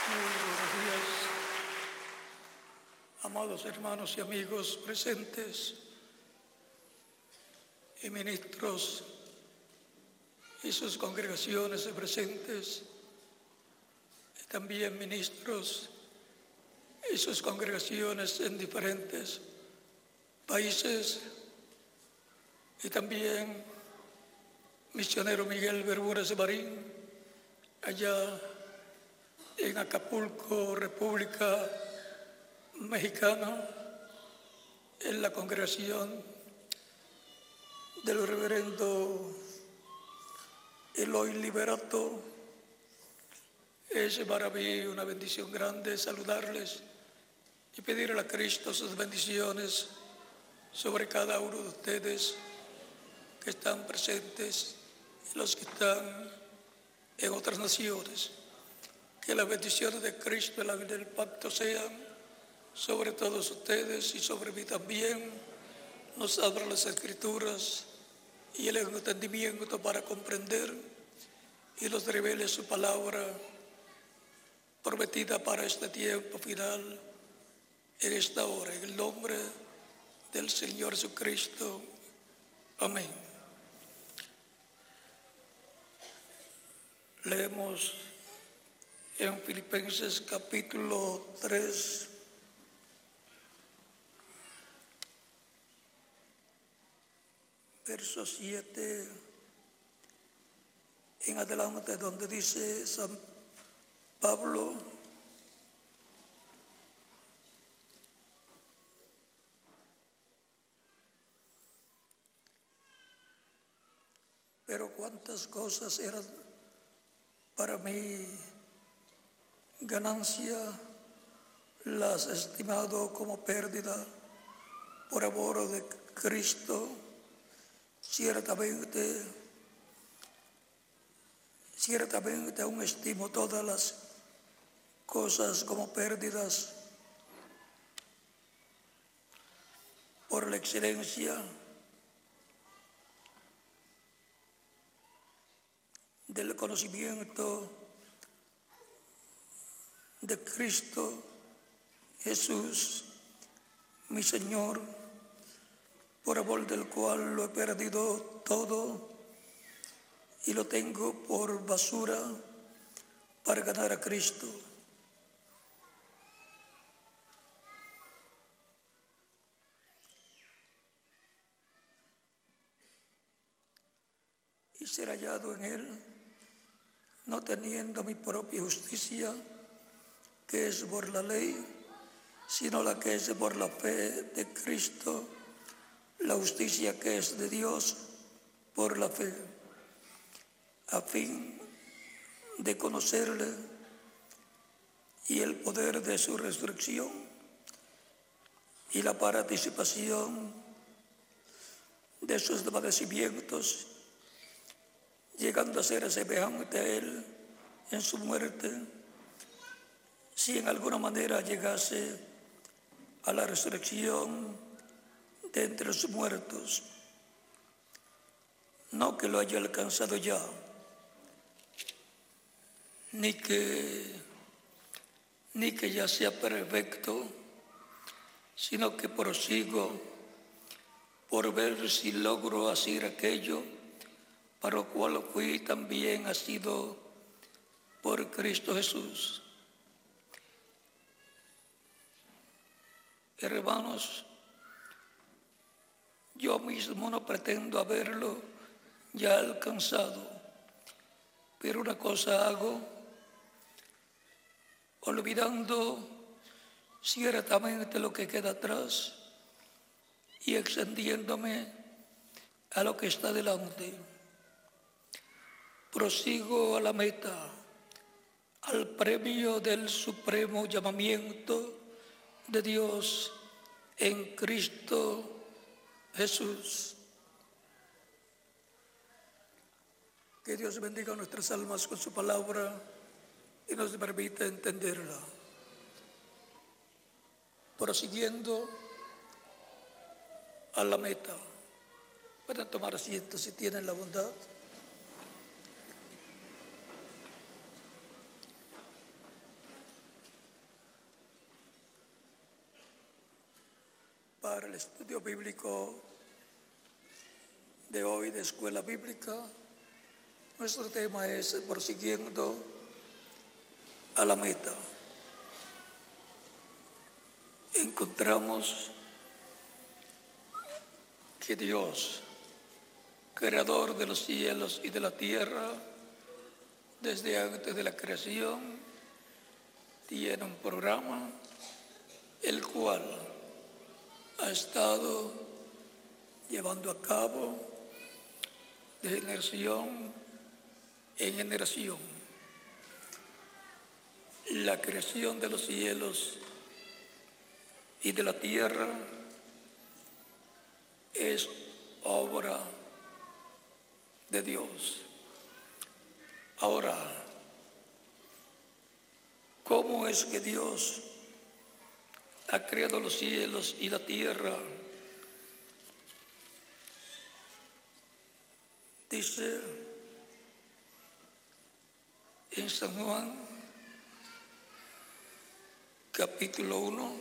Muy buenos días, amados hermanos y amigos presentes, y ministros y sus congregaciones presentes, y también ministros y sus congregaciones en diferentes países, y también misionero Miguel Bermúdez Marín, allá en Acapulco, República Mexicana, en la congregación del reverendo Eloy Liberato. Es para mí una bendición grande saludarles y pedirle a Cristo sus bendiciones sobre cada uno de ustedes que están presentes y los que están en otras naciones. Que las bendiciones de Cristo y la del pacto sean sobre todos ustedes y sobre mí también. Nos abra las Escrituras y el entendimiento para comprender y nos revele su palabra prometida para este tiempo final, en esta hora, en el nombre del Señor Jesucristo. Amén. Leemos en Filipenses capítulo 3, verso 7 en adelante, donde dice San Pablo: pero cuántas cosas eran para mí ganancia, las he estimado como pérdida por amor de Cristo. Ciertamente aún estimo todas las cosas como pérdidas por la excelencia del conocimiento de Cristo Jesús, mi Señor, por amor del cual lo he perdido todo y lo tengo por basura para ganar a Cristo. Y ser hallado en Él, no teniendo mi propia justicia, que es por la ley, sino la que es por la fe de Cristo, la justicia que es de Dios por la fe, a fin de conocerle y el poder de su resurrección y la participación de sus padecimientos, llegando a ser semejante a Él en su muerte, si en alguna manera llegase a la resurrección de entre los muertos. No que lo haya alcanzado ya, ni que ya sea perfecto, sino que prosigo por ver si logro hacer aquello para lo cual fui también asido por Cristo Jesús. Hermanos, yo mismo no pretendo haberlo ya alcanzado, pero una cosa hago, olvidando ciertamente lo que queda atrás y extendiéndome a lo que está delante. Prosigo a la meta, al premio del supremo llamamiento de Dios en Cristo Jesús. Que Dios bendiga nuestras almas con su palabra y nos permita entenderla. Prosiguiendo a la meta. Pueden tomar asiento si tienen la bondad. para el estudio bíblico de hoy de Escuela Bíblica. Nuestro tema es Prosiguiendo a la meta. Encontramos que Dios, creador de los cielos y de la tierra, desde antes de la creación, tiene un programa el cual ha estado llevando a cabo de generación en generación. La creación de los cielos y de la tierra es obra de Dios. Ahora, ¿cómo es que Dios ha creado los cielos y la tierra? Dice en San Juan, capítulo 1,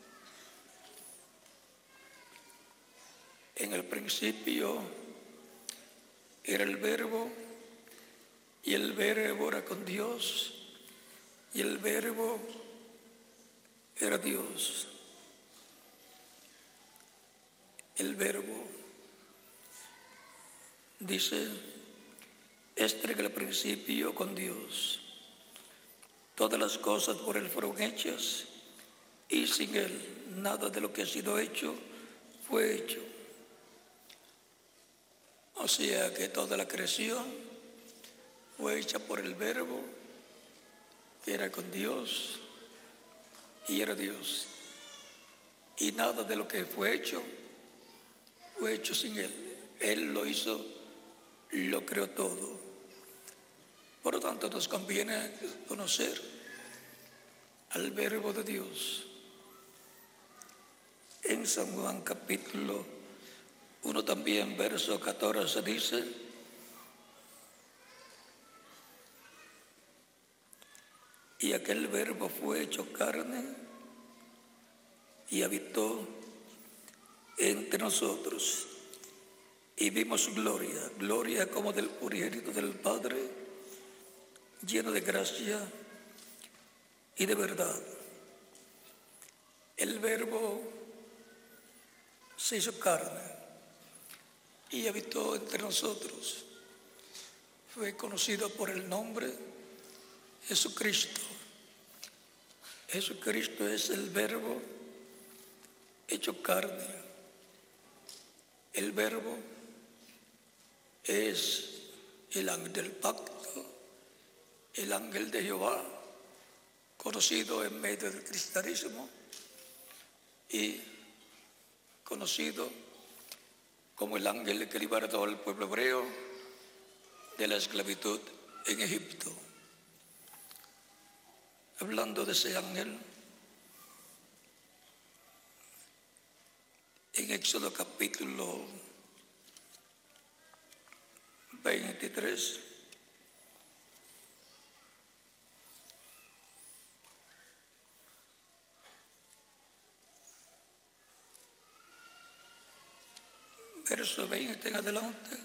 en el principio era el Verbo, y el Verbo era con Dios, y el Verbo era Dios. El Verbo, dice, este en el principio con Dios. Todas las cosas por Él fueron hechas, y sin Él nada de lo que ha sido hecho fue hecho. O sea que toda la creación fue hecha por el Verbo, que era con Dios y era Dios. Y nada de lo que fue hecho sin Él. Él lo hizo, lo creó todo. Por lo tanto, nos conviene conocer al Verbo de Dios. En San Juan capítulo 1 también, verso 14 dice: y aquel Verbo fue hecho carne y habitó entre nosotros, y vimos gloria como del unigénito del Padre, lleno de gracia y de verdad. El Verbo se hizo carne y habitó entre nosotros. Fue conocido por el nombre Jesucristo. Jesucristo es el Verbo hecho carne. El Verbo es el ángel del pacto, el ángel de Jehová, conocido en medio del cristianismo y conocido como el ángel que libertó al pueblo hebreo de la esclavitud en Egipto. Hablando de ese ángel, en Éxodo capítulo 23, verso 20 en adelante,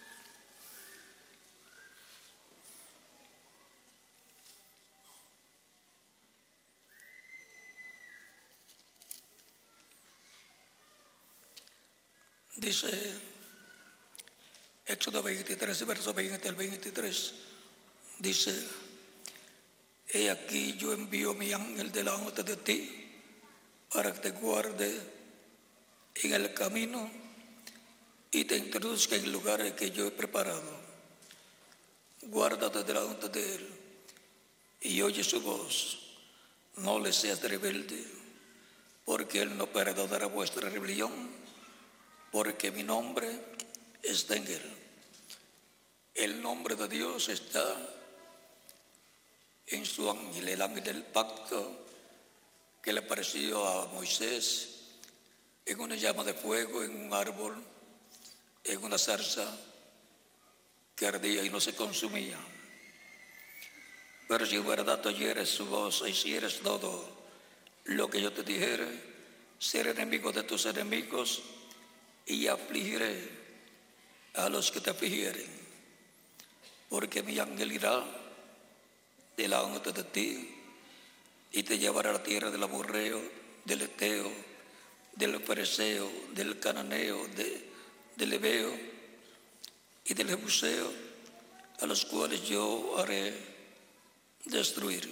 dice Éxodo 23, verso 20 al 23, dice: he aquí yo envío mi ángel delante de ti para que te guarde en el camino y te introduzca en lugares que yo he preparado. Guárdate delante de él y oye su voz. No le seas rebelde, porque él no perdonará vuestra rebelión, porque mi nombre está en él. El nombre de Dios está en su ángel, el ángel del pacto, que le apareció a Moisés en una llama de fuego, en un árbol, en una zarza que ardía y no se consumía. Pero si verdad oyeres su voz e hicieres todo lo que yo te dijere, ser enemigo de tus enemigos y afligiré a los que te afligieren. Porque mi ángel irá delante de ti y te llevará a la tierra del amorreo, del eteo, del fereceo, del cananeo, del heveo y del jebuseo, a los cuales yo haré destruir.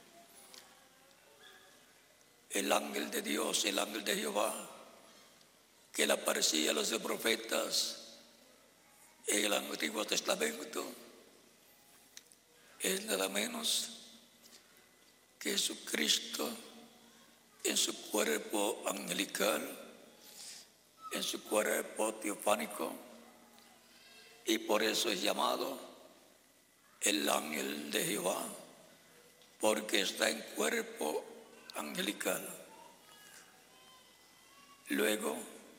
El ángel de Dios, el ángel de Jehová, que le aparecía a los profetas en el Antiguo Testamento, es nada menos que Jesucristo en su cuerpo angelical, en su cuerpo teofánico, y por eso es llamado el ángel de Jehová, porque está en cuerpo angelical. Luego,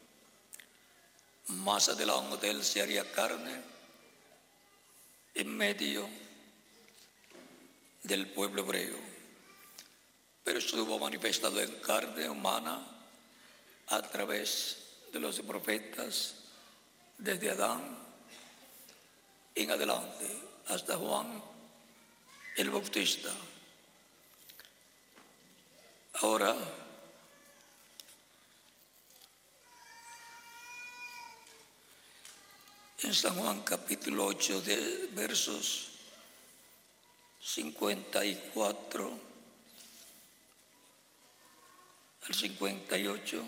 más adelante, él se haría carne en medio del pueblo hebreo, pero estuvo manifestado en carne humana a través de los profetas desde Adán en adelante hasta Juan el Bautista. Ahora, en San Juan capítulo 8 de versos 54 al 58,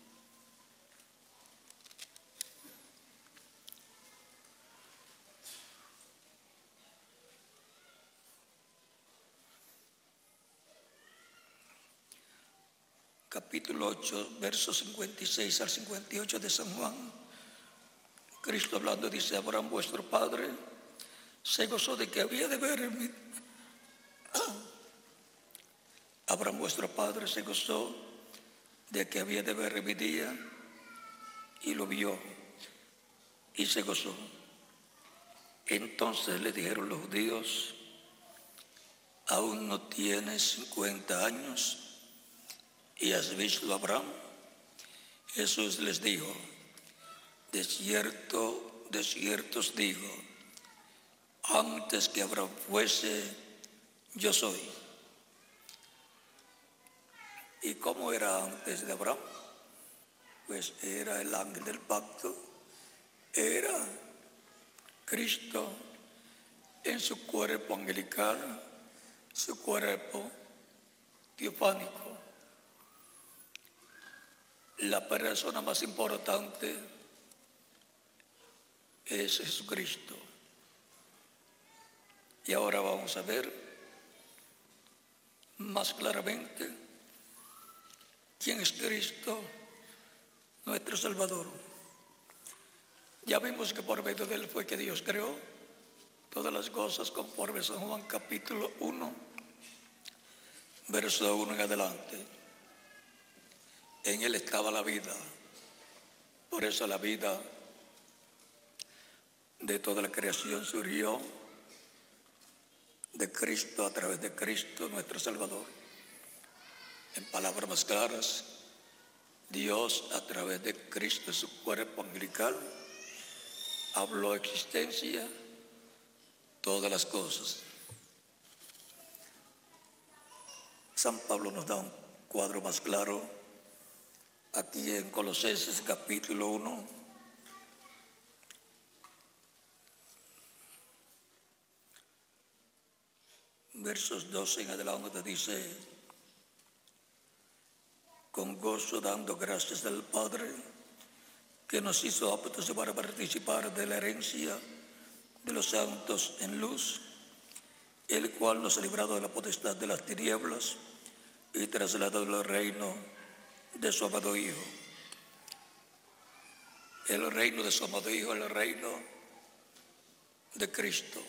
capítulo 8, versos 56 al 58 de San Juan, Cristo hablando dice: Abraham vuestro padre se gozó de que había de ver mi... Abraham vuestro padre se gozó de que había de ver mi día, y lo vio y se gozó. Entonces le dijeron los judíos: ¿aún no tienes 50 años y has visto a Abraham? Jesús les dijo: de cierto, de cierto os digo, antes que Abraham fuese, yo soy. ¿Y cómo era antes de Abraham? Pues era el ángel del pacto, era Cristo en su cuerpo angelical, su cuerpo teofánico. La persona más importante es Jesucristo. Y ahora vamos a ver más claramente quién es Cristo, nuestro Salvador. Ya vimos que por medio de él fue que Dios creó todas las cosas, conforme San Juan capítulo 1, verso 1 en adelante. En él estaba la vida, por eso la vida de toda la creación surgió de Cristo, a través de Cristo nuestro Salvador. En palabras más claras, Dios a través de Cristo, su cuerpo angelical, habló existencia todas las cosas. San Pablo nos da un cuadro más claro aquí en Colosenses capítulo 1, versos 12 en adelante, dice: con gozo dando gracias al Padre que nos hizo aptos para participar de la herencia de los santos en luz, el cual nos ha librado de la potestad de las tinieblas y trasladado al reino de su amado Hijo. El reino de su amado Hijo, el reino de Cristo.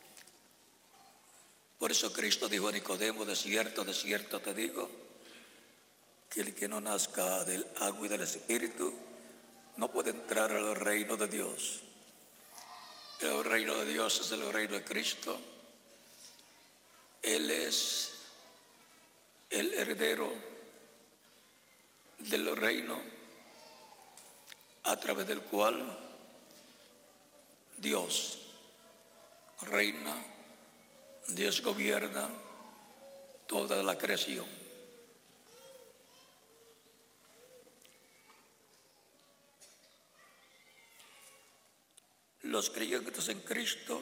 Por eso Cristo dijo a Nicodemo: de cierto te digo, que el que no nazca del agua y del Espíritu no puede entrar al reino de Dios. El reino de Dios es el reino de Cristo. Él es el heredero del reino a través del cual Dios reina, Dios gobierna toda la creación. Los creyentes en Cristo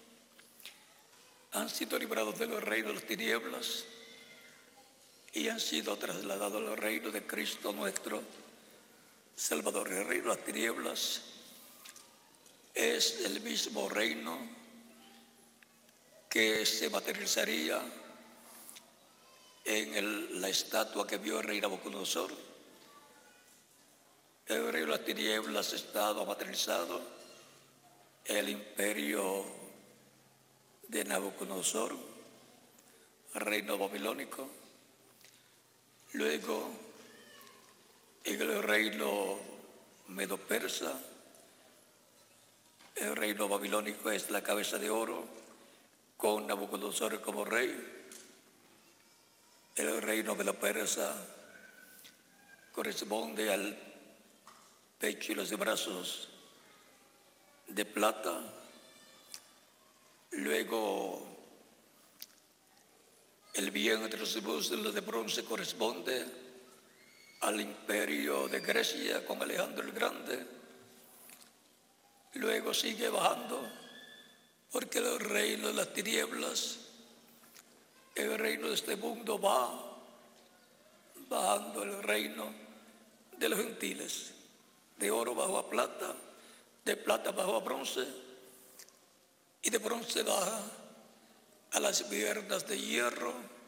han sido librados del reino de las tinieblas y han sido trasladados al reino de Cristo nuestro Salvador. El reino de las tinieblas es el mismo reino que se materializaría en la estatua que vio el rey Nabucodonosor. El reino de las tinieblas estaba materializado en el imperio de Nabucodonosor, reino babilónico. Luego, en el reino medo-persa, el reino babilónico es la cabeza de oro, con Nabucodonosor como rey. El reino medo-persa corresponde al pecho y los brazos de plata. Luego, el vientre de los muslos de bronce corresponde al imperio de Grecia con Alejandro el Grande. Luego sigue bajando, porque el reino de las tinieblas, el reino de este mundo, va bajando el reino de los gentiles. De oro bajó a plata, de plata bajó a bronce, y de bronce baja a las piernas de hierro,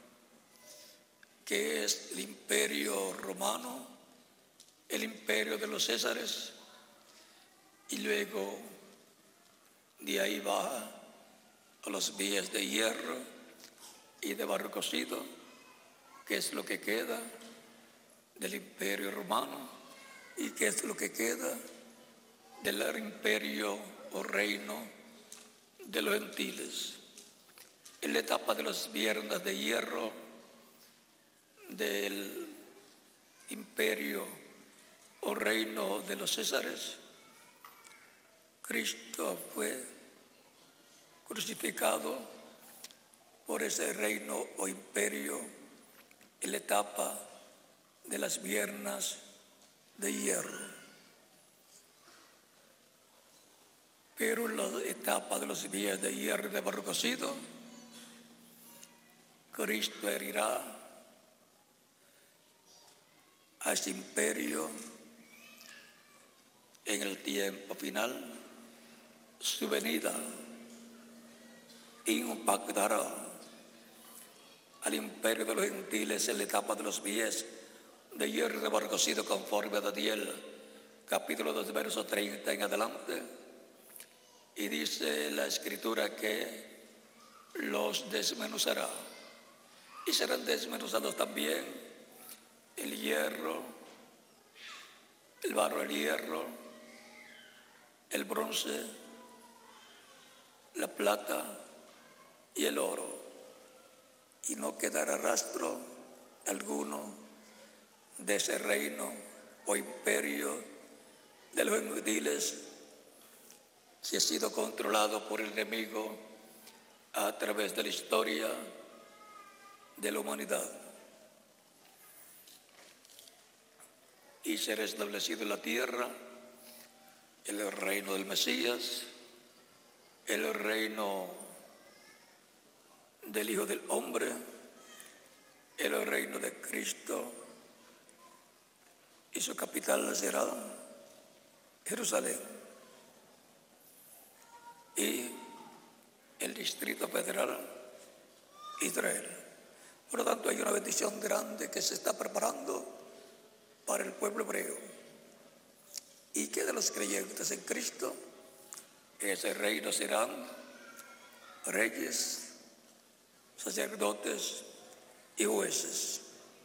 que es el imperio romano, el imperio de los Césares, y luego de ahí baja a los pies de hierro y de barro cocido, que es lo que queda del imperio romano y que es lo que queda del imperio o reino de los gentiles. En la etapa de las piernas de hierro del imperio o reino de los Césares, Cristo fue crucificado por ese reino o imperio en la etapa de las piernas de hierro. Pero en la etapa de los pies de hierro de barro cocido, Cristo herirá a ese imperio en el tiempo final. Su venida impactará al imperio de los gentiles en la etapa de los pies de hierro de barro cocido, conforme a Daniel capítulo 2 verso 30 en adelante. Y dice la escritura que los desmenuzará, y serán desmenuzados también el hierro, el barro, el hierro, el bronce, la plata y el oro, y no quedará rastro alguno de ese reino o imperio de los gentiles que ha sido controlado por el enemigo a través de la historia de la humanidad. Y será establecido en la tierra el reino del Mesías, el reino del Hijo del Hombre, el reino de Cristo, y su capital será Jerusalén. Y el Distrito Federal, Israel. Por lo tanto, hay una bendición grande que se está preparando para el pueblo hebreo, y que de los creyentes en Cristo, ese reino serán reyes, sacerdotes y jueces.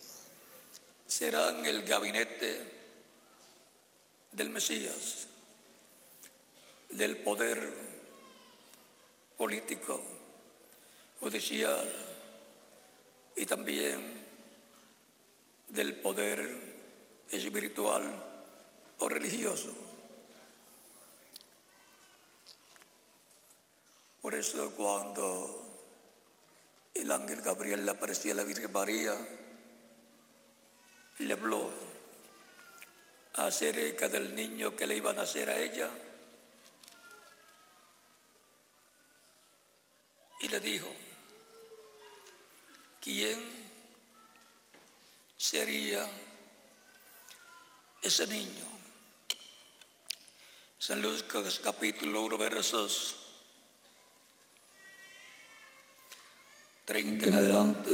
Serán el gabinete del Mesías, del poder político, judicial y también del poder espiritual o religioso. Por eso cuando el ángel Gabriel le apareció a la Virgen María, le habló acerca del niño que le iban a nacer a ella y le dijo, ¿quién sería ese niño? San Lucas capítulo 1 versos 30 en adelante,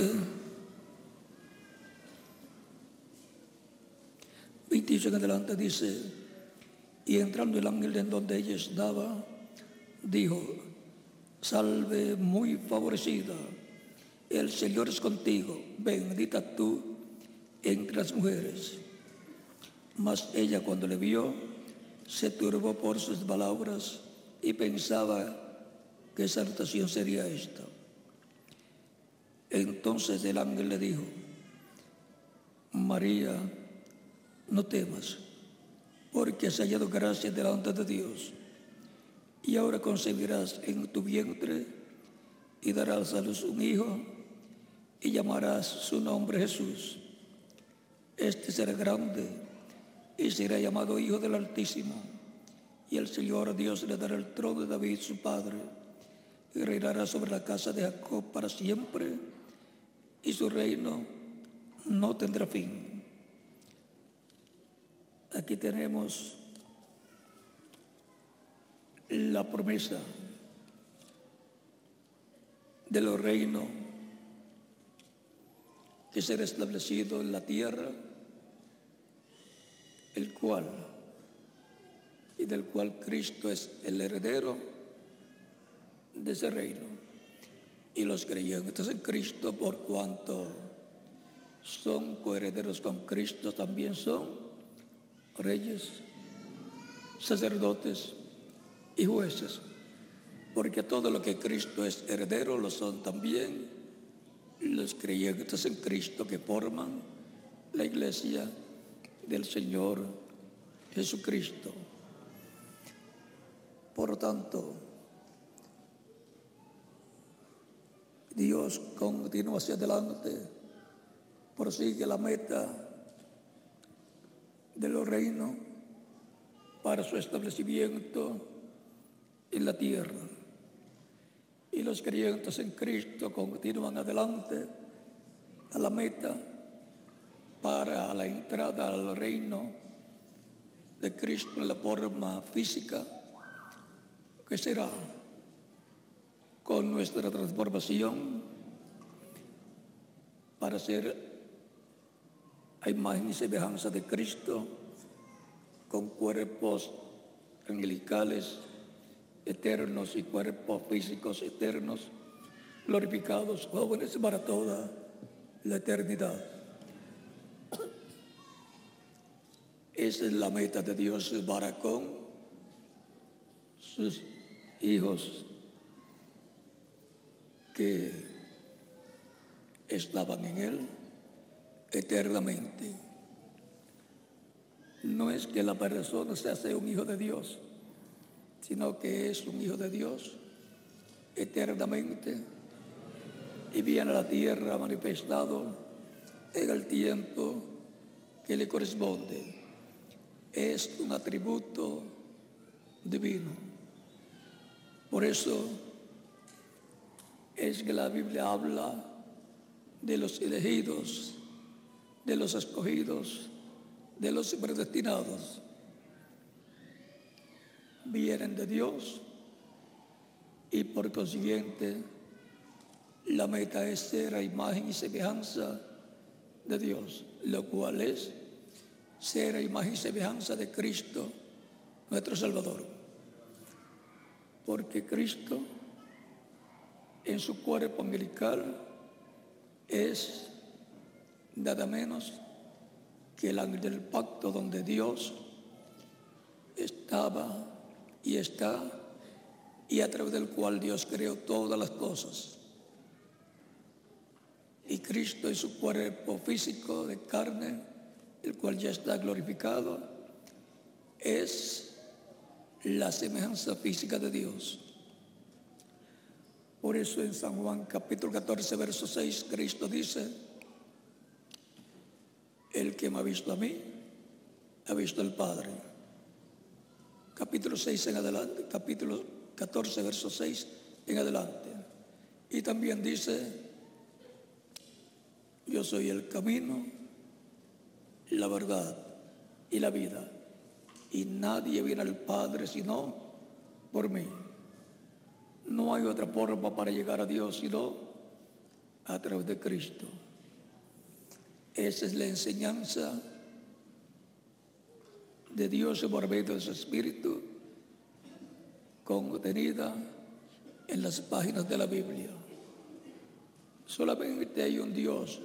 28 en adelante dice, y entrando el ángel en donde ella estaba, dijo, salve muy favorecida, el Señor es contigo, bendita tú entre las mujeres. Mas ella cuando le vio, se turbó por sus palabras y pensaba qué salutación sería esta. Entonces el ángel le dijo, María, no temas, porque has hallado gracia delante de Dios, y ahora concebirás en tu vientre y darás a luz un hijo, y llamarás su nombre Jesús. Este será grande y será llamado Hijo del Altísimo, y el Señor Dios le dará el trono de David su padre, y reinará sobre la casa de Jacob para siempre, y su reino no tendrá fin. Aquí tenemos la promesa de los reinos que será establecido en la tierra, el cual y del cual Cristo es el heredero de ese reino. Y los creyentes en Cristo, por cuanto son coherederos con Cristo, también son reyes, sacerdotes y jueces, porque todo lo que Cristo es heredero lo son también los creyentes en Cristo que forman la iglesia del Señor Jesucristo. Por lo tanto, Dios continúa hacia adelante, prosigue la meta de los reinos para su establecimiento en la tierra. Y los creyentes en Cristo continúan adelante a la meta para la entrada al reino de Cristo en la forma física, que será con nuestra transformación para ser a imagen y semejanza de Cristo, con cuerpos angelicales eternos y cuerpos físicos eternos, glorificados, jóvenes para toda la eternidad. Esa es la meta de Dios para con sus hijos que estaban en Él eternamente. No es que la persona se hace un hijo de Dios, sino que es un hijo de Dios eternamente y viene a la tierra manifestado en el tiempo que le corresponde. Es un atributo divino. Por eso es que la Biblia habla de los elegidos, de los escogidos, de los predestinados. Vienen de Dios y por consiguiente la meta es ser a imagen y semejanza de Dios, lo cual es ser a imagen y semejanza de Cristo, nuestro Salvador. Porque Cristo en su cuerpo angelical es nada menos que el ángel del pacto, donde Dios estaba y está, y a través del cual Dios creó todas las cosas. Y Cristo en su cuerpo físico de carne el cual ya está glorificado, es la semejanza física de Dios. Por eso en San Juan capítulo 14, verso 6, Cristo dice: el que me ha visto a mí, ha visto al Padre. Capítulo 6 en adelante, capítulo 14, verso 6 en adelante. Y también dice: yo soy el camino, la verdad y la vida, y nadie viene al Padre sino por mí. No hay otra forma para llegar a Dios sino a través de Cristo. Esa es la enseñanza de Dios por medio de su Espíritu, contenida en las páginas de la Biblia. Solamente hay un Dios,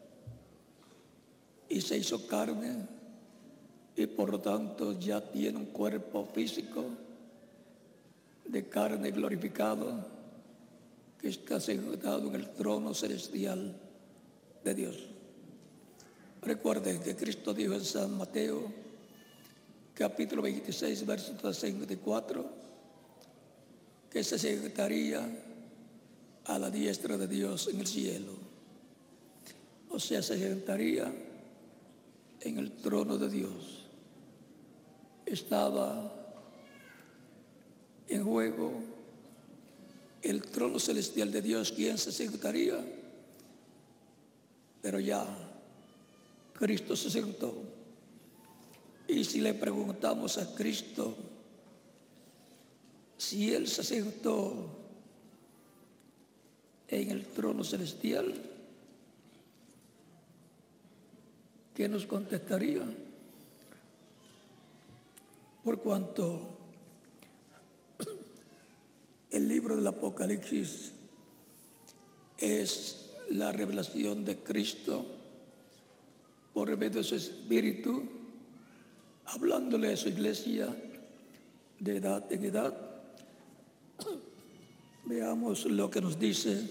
y se hizo carne, y por lo tanto ya tiene un cuerpo físico de carne glorificado, que está sentado en el trono celestial de Dios. Recuerden que Cristo dijo en San Mateo capítulo 26, verso 34, que se sentaría a la diestra de Dios en el cielo. O sea, se sentaría en el trono de Dios. Estaba en juego el trono celestial de Dios, quien se sentaría, pero ya Cristo se sentó. Y si le preguntamos a Cristo si Él se sentó en el trono celestial, ¿qué nos contestaría? Por cuanto el libro del Apocalipsis es la revelación de Cristo por medio de su Espíritu, hablándole a su iglesia de edad en edad. Veamos lo que nos dice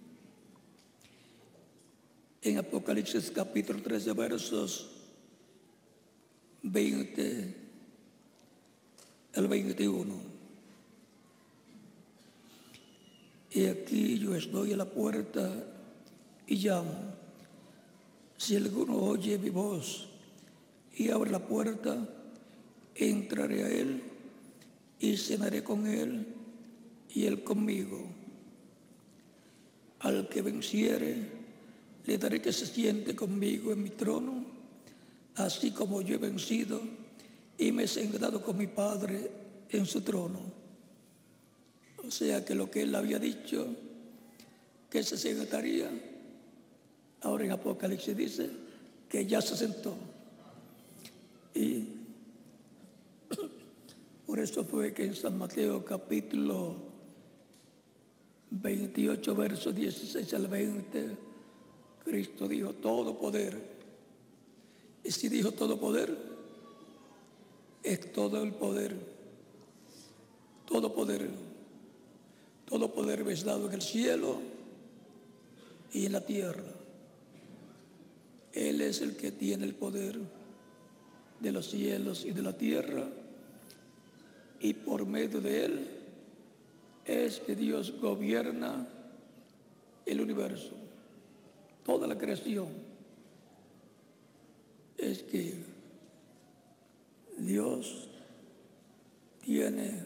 en Apocalipsis capítulo 13, versos 20 al 21. Y aquí yo estoy a la puerta y llamo. Si alguno oye mi voz y abre la puerta, entraré a él y cenaré con él y él conmigo. Al que venciere, le daré que se siente conmigo en mi trono, así como yo he vencido y me he sentado con mi Padre en su trono. O sea que lo que él había dicho, que se sentaría, ahora en Apocalipsis dice que ya se sentó. Y por eso fue que en San Mateo capítulo 28, versos 16 al 20, Cristo dijo: todo poder. Y si dijo todo poder, es todo el poder. Todo poder. Todo poder me es dado en el cielo y en la tierra. Él es el que tiene el poder de los cielos y de la tierra, y por medio de él es que Dios gobierna el universo. Toda la creación es que Dios tiene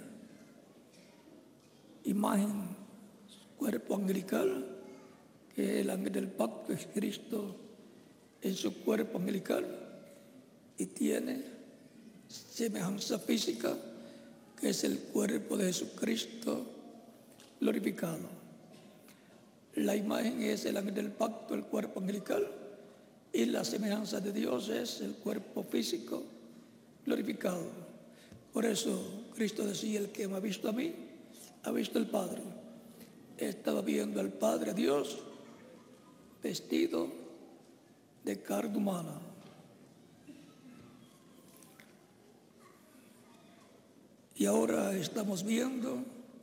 imagen, cuerpo angelical, que el ángel del pacto es Cristo en su cuerpo angelical, y tiene semejanza física, que es el cuerpo de Jesucristo glorificado. La imagen es el ángel del pacto, el cuerpo angelical, y la semejanza de Dios es el cuerpo físico glorificado. Por eso Cristo decía: el que me ha visto a mí, ha visto al Padre. Estaba viendo al Padre, a Dios, vestido de carne humana. Y ahora estamos viendo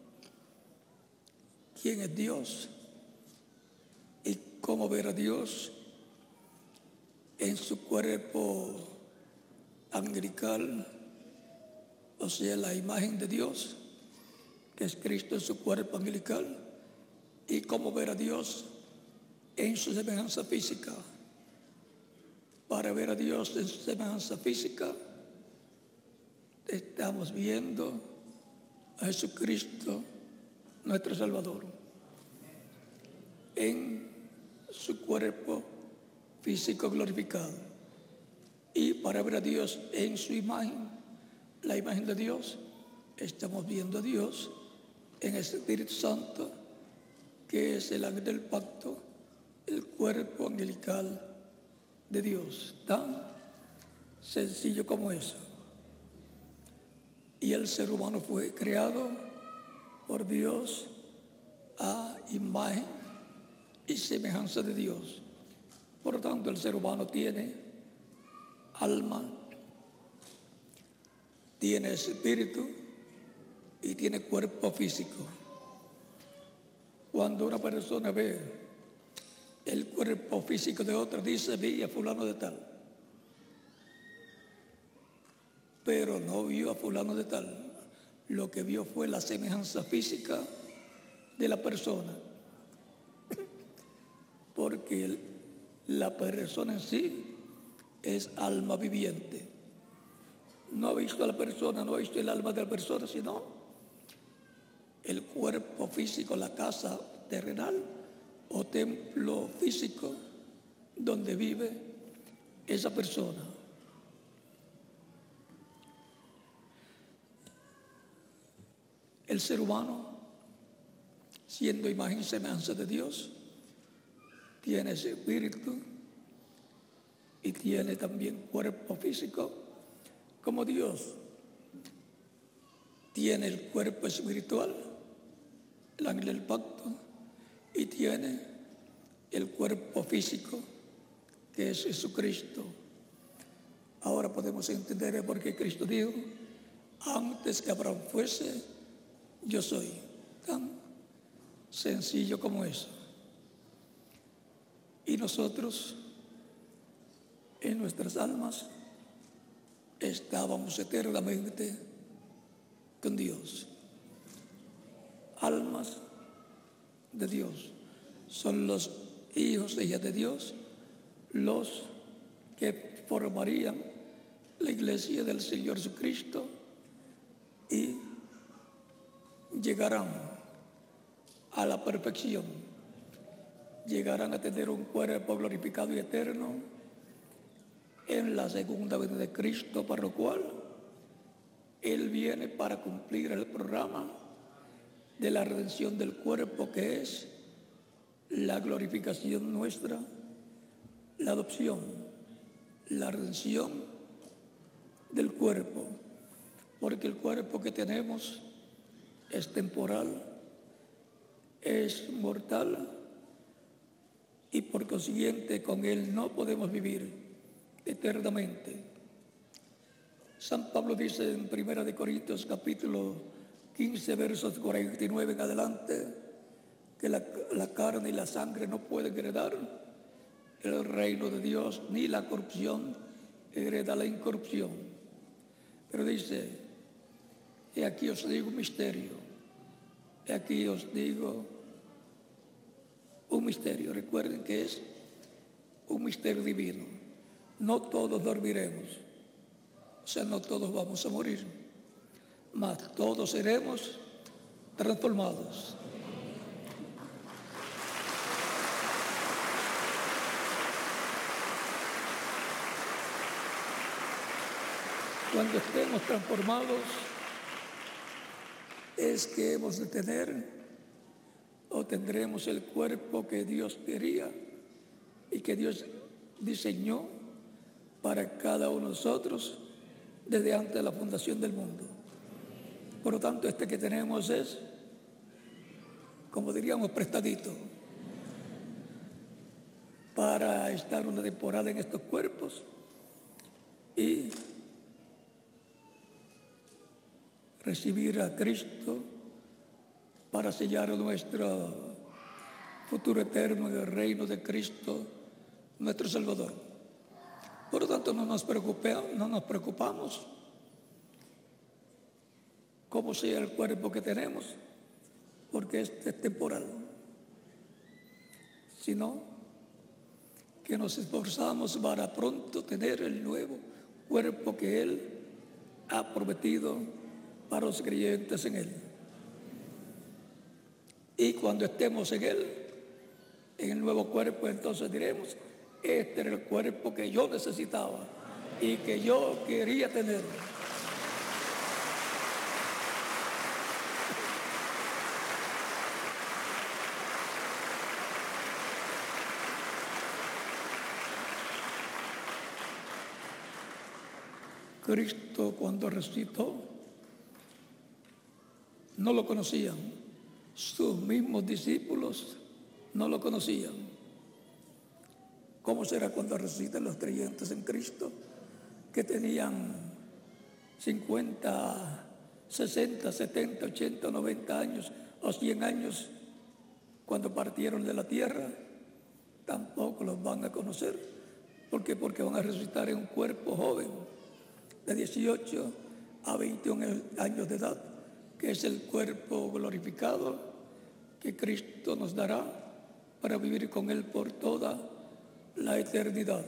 quién es Dios y cómo ver a Dios en su cuerpo angelical, o sea, la imagen de Dios, que es Cristo en su cuerpo angelical, y cómo ver a Dios en su semejanza física. Para ver a Dios en su semejanza física, estamos viendo a Jesucristo, nuestro Salvador, en su cuerpo físico glorificado. Y para ver a Dios en su imagen, la imagen de Dios, estamos viendo a Dios en el Espíritu Santo, que es el ángel del pacto, el cuerpo angelical de Dios. Tan sencillo como eso. Y el ser humano fue creado por Dios a imagen y semejanza de Dios. Por lo tanto, el ser humano tiene alma, tiene espíritu y tiene cuerpo físico. Cuando una persona ve el cuerpo físico de otra, dice: vi a fulano de tal, pero no vio a fulano de tal. Lo que vio fue la semejanza física de la persona, porque la persona en sí es alma viviente. No ha visto a la persona, no ha visto el alma de la persona, sino el cuerpo físico, la casa terrenal o templo físico donde vive esa persona. El ser humano, siendo imagen y semejanza de Dios, tiene ese espíritu y tiene también cuerpo físico, como Dios tiene el cuerpo espiritual, el ángel del pacto, y tiene el cuerpo físico, que es Jesucristo. Ahora podemos entender por qué Cristo dijo: antes que Abraham fuese, yo soy. Tan sencillo como eso. Y nosotros, en nuestras almas, estábamos eternamente con Dios. Almas de Dios. Son los hijos e hijas de Dios los que formarían la iglesia del Señor Jesucristo y llegarán a la perfección, llegarán a tener un cuerpo glorificado y eterno en la segunda venida de Cristo, para lo cual Él viene para cumplir el programa de la redención del cuerpo, que es la glorificación nuestra, la adopción, la redención del cuerpo, porque el cuerpo que tenemos es temporal, es mortal, y por consiguiente con él no podemos vivir eternamente. San Pablo dice en 1 Corintios capítulo 15, versos 49 en adelante, que la carne y la sangre no pueden heredar el reino de Dios, ni la corrupción hereda la incorrupción. Pero dice: y aquí os digo un misterio, y aquí os digo un misterio. Recuerden que es un misterio divino. No todos dormiremos, o sea, no todos vamos a morir, mas todos seremos transformados. Cuando estemos transformados, es que hemos de tener o tendremos el cuerpo que Dios quería y que Dios diseñó para cada uno de nosotros desde antes de la fundación del mundo. Por lo tanto, este que tenemos es, como diríamos, prestadito para estar una temporada en estos cuerpos y recibir a Cristo para sellar nuestro futuro eterno en el reino de Cristo, nuestro Salvador. Por lo tanto, no nos preocupamos cómo sea el cuerpo que tenemos, porque este es temporal, sino que nos esforzamos para pronto tener el nuevo cuerpo que Él ha prometido para los creyentes en Él. Y cuando estemos en Él, en el nuevo cuerpo, entonces diremos: este era el cuerpo que yo necesitaba y que yo quería tener. Cristo, cuando resucitó, no lo conocían. Sus mismos discípulos no lo conocían. ¿Cómo será cuando resuciten los creyentes en Cristo, que tenían 50, 60, 70, 80, 90 años o 100 años cuando partieron de la tierra? Tampoco los van a conocer. ¿Por qué? Porque van a resucitar en un cuerpo joven, de 18 a 21 años de edad, que es el cuerpo glorificado que Cristo nos dará para vivir con Él por toda la eternidad.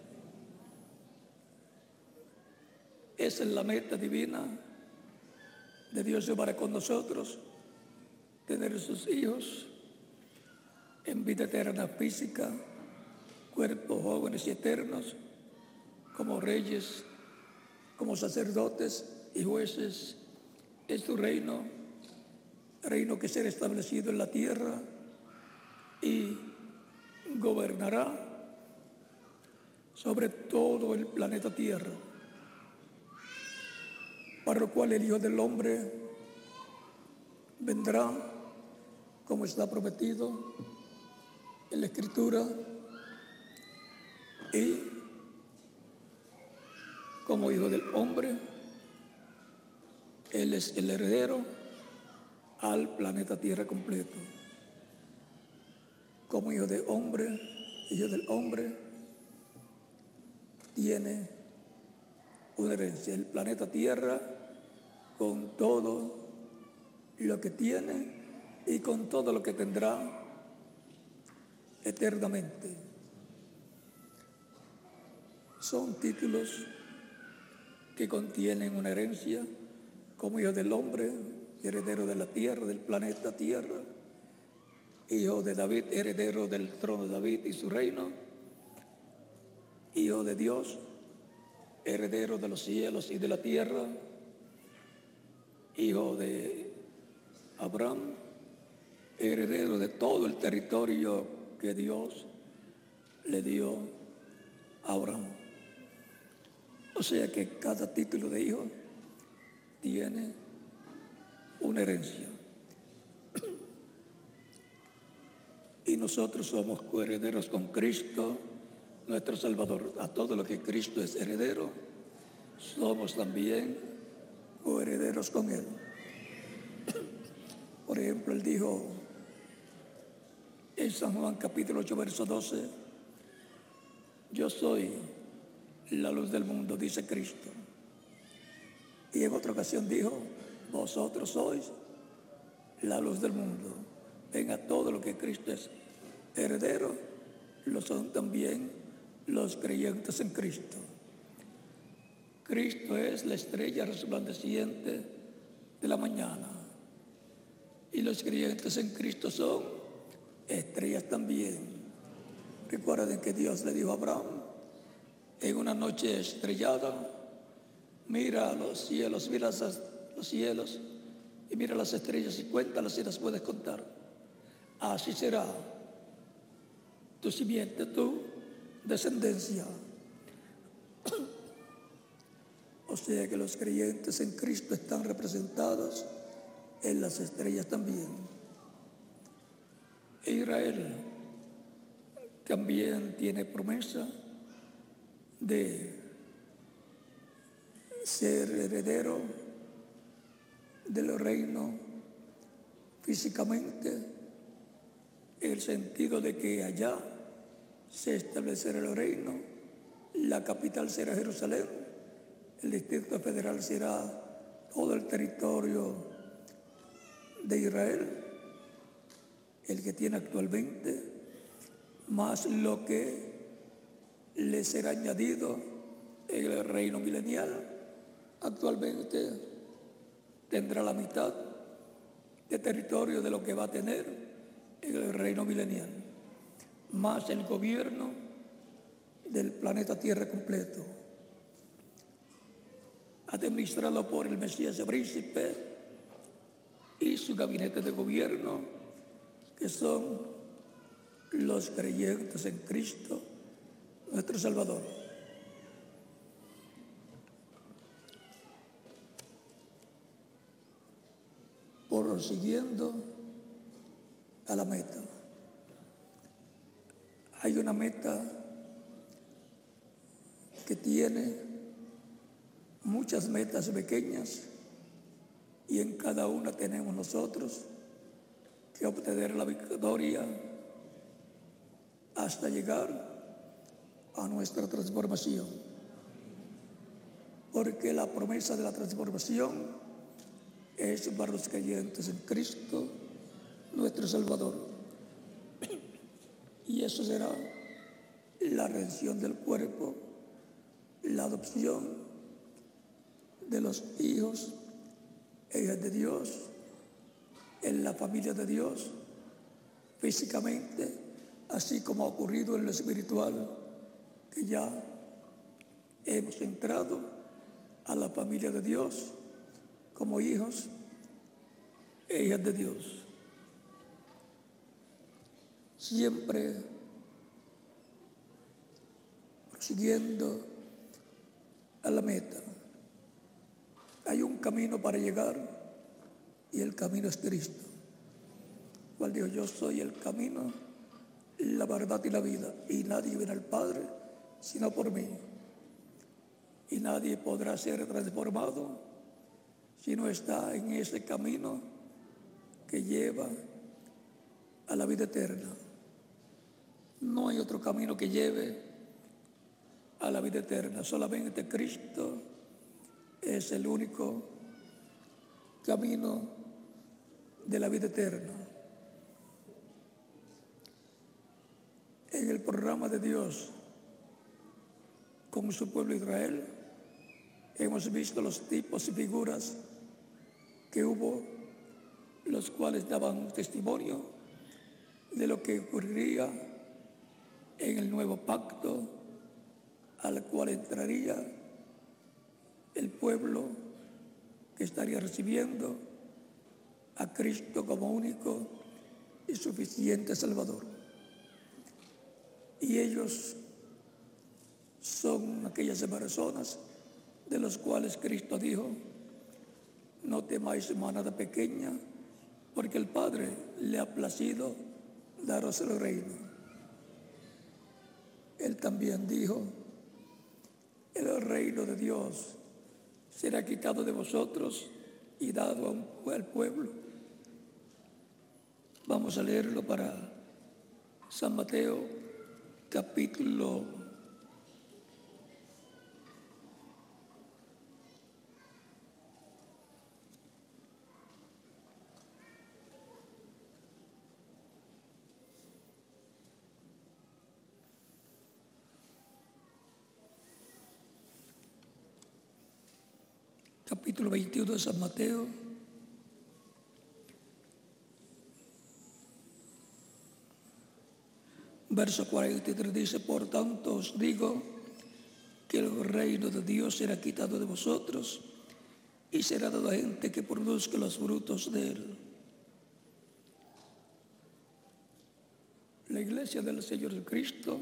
Esa es la meta divina de Dios para con nosotros: tener sus hijos en vida eterna física, cuerpos jóvenes y eternos, como reyes, como sacerdotes y jueces en su reino que será establecido en la tierra y gobernará sobre todo el planeta Tierra, para lo cual el Hijo del Hombre vendrá, como está prometido en la Escritura, y como Hijo del Hombre, Él es el heredero al planeta Tierra completo. Como Hijo del Hombre tiene una herencia, el planeta Tierra, con todo lo que tiene y con todo lo que tendrá eternamente. Son títulos que contienen una herencia: como Hijo del Hombre, heredero de la tierra, del planeta Tierra; Hijo de David, heredero del trono de David y su reino; Hijo de Dios, heredero de los cielos y de la tierra; Hijo de Abraham, heredero de todo el territorio que Dios le dio a Abraham. O sea que cada título de hijo tiene una herencia. Y nosotros somos coherederos con Cristo, nuestro Salvador. A todo lo que Cristo es heredero, somos también coherederos con Él. Por ejemplo, Él dijo en San Juan capítulo 8, verso 12: yo soy la luz del mundo, dice Cristo. Y en otra ocasión dijo: vosotros sois la luz del mundo. Venga, todo lo que Cristo es heredero, lo son también los creyentes en Cristo. Cristo es la estrella resplandeciente de la mañana, y los creyentes en Cristo son estrellas también. Recuerden que Dios le dijo a Abraham en una noche estrellada: mira los cielos, los cielos y mira las estrellas y cuéntalas si las puedes contar. Así será tu simiente, tu descendencia. O sea que los creyentes en Cristo están representados en las estrellas también. Israel también tiene promesa de ser heredero del reino físicamente, en el sentido de que allá se establecerá el reino La capital será Jerusalén, el Distrito Federal será todo el territorio de Israel, el que tiene actualmente, más lo que le será añadido en el reino milenial. Actualmente tendrá la mitad de territorio de lo que va a tener en el reino milenial, más el gobierno del planeta Tierra completo, administrado por el Mesías Príncipe y su gabinete de gobierno, que son los creyentes en Cristo, nuestro Salvador. Prosiguiendo a la meta. Hay una meta que tiene muchas metas pequeñas y en cada una tenemos nosotros que obtener la victoria hasta llegar a nuestra transformación. Porque la promesa de la transformación es para los creyentes en Cristo, nuestro Salvador. Y eso será la redención del cuerpo, la adopción de los hijos e hijas de Dios en la familia de Dios, físicamente, así como ha ocurrido en lo espiritual, que ya hemos entrado a la familia de Dios como hijos e hijas de Dios. Siempre prosiguiendo a la meta. Hay un camino para llegar y el camino es Cristo. Cual dijo: yo soy el camino, la verdad y la vida, y nadie viene al Padre sino por mí. Y nadie podrá ser transformado si no está en ese camino que lleva a la vida eterna. No hay otro camino que lleve a la vida eterna. Solamente Cristo es el único camino de la vida eterna. En el programa de Dios con su pueblo Israel hemos visto los tipos y figuras que hubo, los cuales daban testimonio de lo que ocurriría en el nuevo pacto al cual entraría el pueblo que estaría recibiendo a Cristo como único y suficiente Salvador. Y ellos son aquellas personas de los cuales Cristo dijo: no temáis manada pequeña, porque el Padre le ha placido daros el reino. Él también dijo: el reino de Dios será quitado de vosotros y dado al pueblo. Vamos a leerlo para San Mateo, capítulo 21 de San Mateo, verso 43 dice: por tanto os digo que el reino de Dios será quitado de vosotros y será dado a gente que produzca los frutos de él. La iglesia del Señor Cristo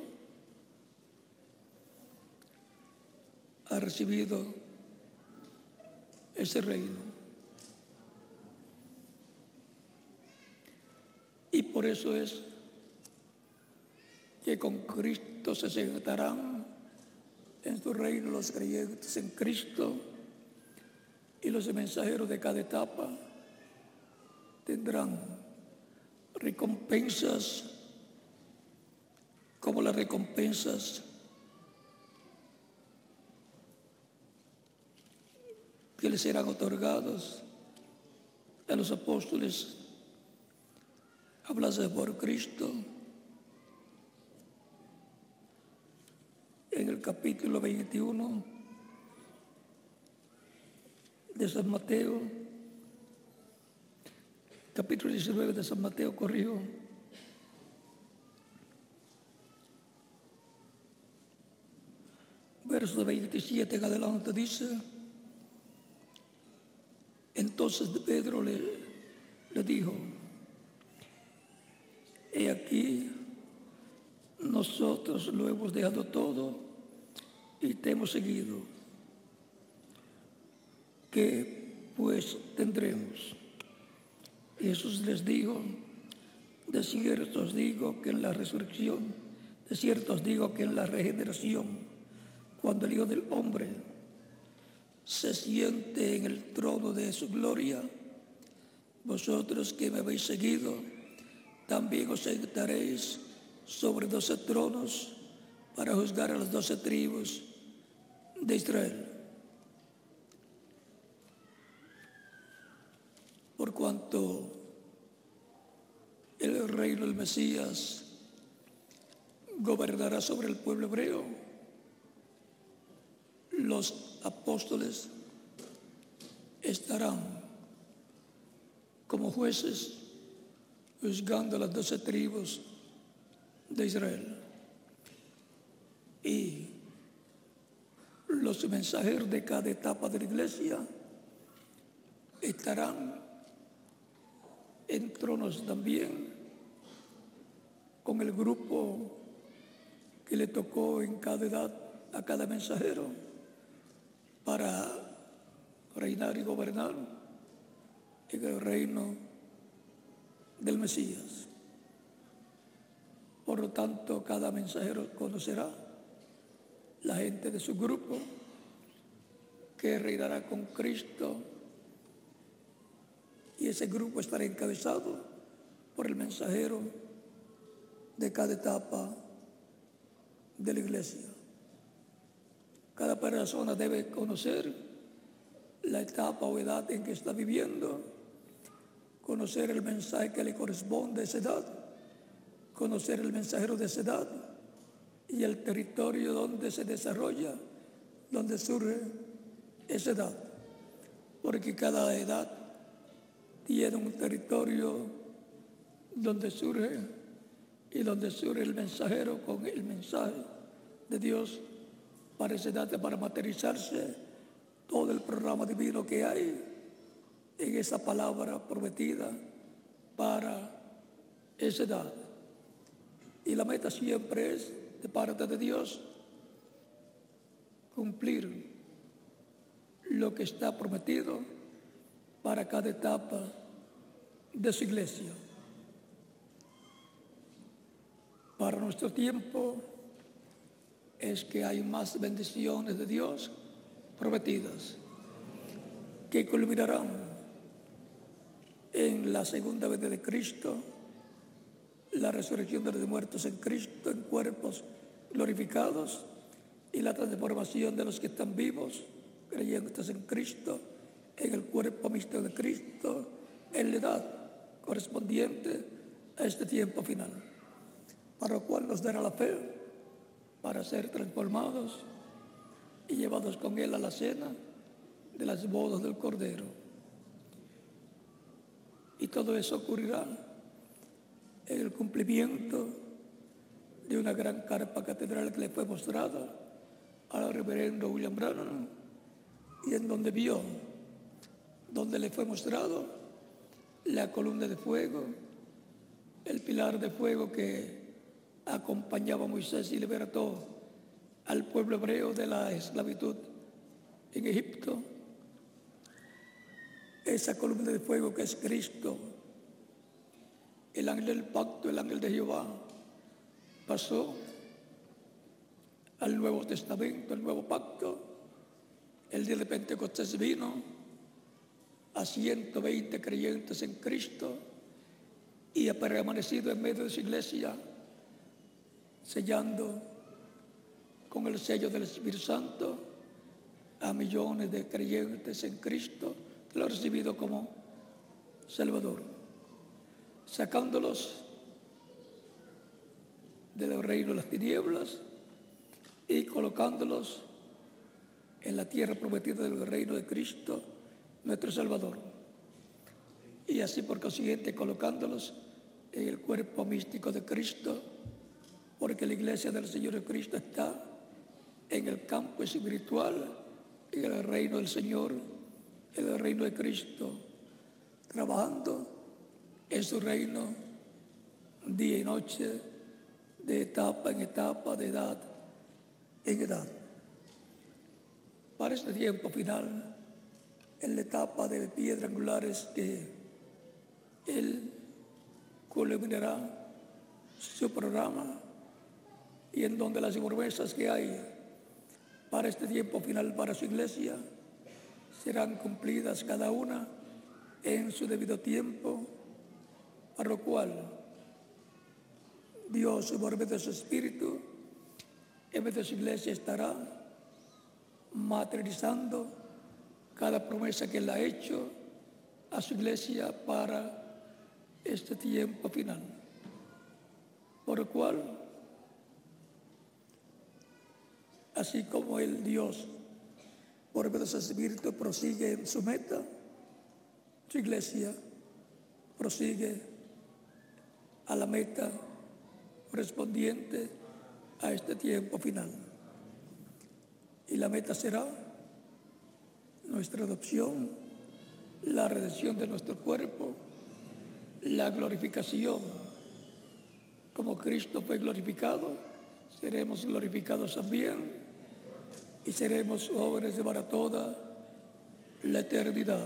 ha recibido ese reino. Y por eso es que con Cristo se sentarán en su reino los creyentes en Cristo, y los mensajeros de cada etapa tendrán recompensas como las recompensas que les serán otorgados a los apóstoles habladas por Cristo en el capítulo 21 de San Mateo, capítulo 19 de San Mateo, corrijo. Verso 27 en adelante dice: entonces Pedro le dijo: he aquí, nosotros lo hemos dejado todo y te hemos seguido. ¿Qué pues tendremos? Jesús les dijo: de cierto os digo que en la resurrección, de cierto os digo que en la regeneración, cuando el Hijo del Hombre se siente en el trono de su gloria, vosotros que me habéis seguido, también os sentaréis sobre 12 tronos para juzgar a las 12 tribus de Israel. Por cuanto el reino del Mesías gobernará sobre el pueblo hebreo, los apóstoles estarán como jueces juzgando a las 12 tribus de Israel. Y los mensajeros de cada etapa de la iglesia estarán en tronos también con el grupo que le tocó en cada edad a cada mensajero para reinar y gobernar en el reino del Mesías. Por lo tanto, cada mensajero conocerá la gente de su grupo que reinará con Cristo, y ese grupo estará encabezado por el mensajero de cada etapa de la iglesia. Cada persona debe conocer la etapa o edad en que está viviendo, conocer el mensaje que le corresponde a esa edad, conocer el mensajero de esa edad y el territorio donde se desarrolla, donde surge esa edad. Porque cada edad tiene un territorio donde surge y donde surge el mensajero con el mensaje de Dios para esa edad, para materializarse todo el programa divino que hay en esa palabra prometida para esa edad. Y la meta siempre es, de parte de Dios, cumplir lo que está prometido para cada etapa de su iglesia. Para nuestro tiempo es que hay más bendiciones de Dios prometidas que culminarán en la segunda venida de Cristo, la resurrección de los muertos en Cristo en cuerpos glorificados y la transformación de los que están vivos creyentes en Cristo en el cuerpo mixto de Cristo en la edad correspondiente a este tiempo final, para lo cual nos dará la fe para ser transformados y llevados con Él a la cena de las bodas del Cordero. Y todo eso ocurrirá en el cumplimiento de una gran carpa catedral que le fue mostrada al reverendo William Branham, y en donde vio, donde le fue mostrado la columna de fuego, el pilar de fuego que acompañaba a Moisés y libertó al pueblo hebreo de la esclavitud en Egipto. Esa columna de fuego que es Cristo, el ángel del pacto, el ángel de Jehová, pasó al Nuevo Testamento, al Nuevo Pacto. El día de Pentecostés vino a 120 creyentes en Cristo y ha permanecido en medio de su iglesia, sellando con el sello del Espíritu Santo a millones de creyentes en Cristo que lo han recibido como Salvador, sacándolos del reino de las tinieblas y colocándolos en la tierra prometida del reino de Cristo, nuestro Salvador. Y así por consiguiente colocándolos en el cuerpo místico de Cristo, porque la iglesia del Señor de Cristo está en el campo espiritual, en el reino del Señor, en el reino de Cristo, trabajando en su reino día y noche, de etapa en etapa, de edad en edad. Para este tiempo final, en la etapa de piedras angulares que Él culminará su programa y en donde las promesas que hay para este tiempo final para su iglesia serán cumplidas cada una en su debido tiempo, a lo cual Dios, por medio de su Espíritu, en medio de su iglesia estará materializando cada promesa que Él ha hecho a su iglesia para este tiempo final. Por lo cual, así como el Dios, por medio de su Espíritu, prosigue en su meta, su iglesia prosigue a la meta correspondiente a este tiempo final. Y la meta será nuestra adopción, la redención de nuestro cuerpo, la glorificación. Como Cristo fue glorificado, seremos glorificados también y seremos jóvenes para toda la eternidad.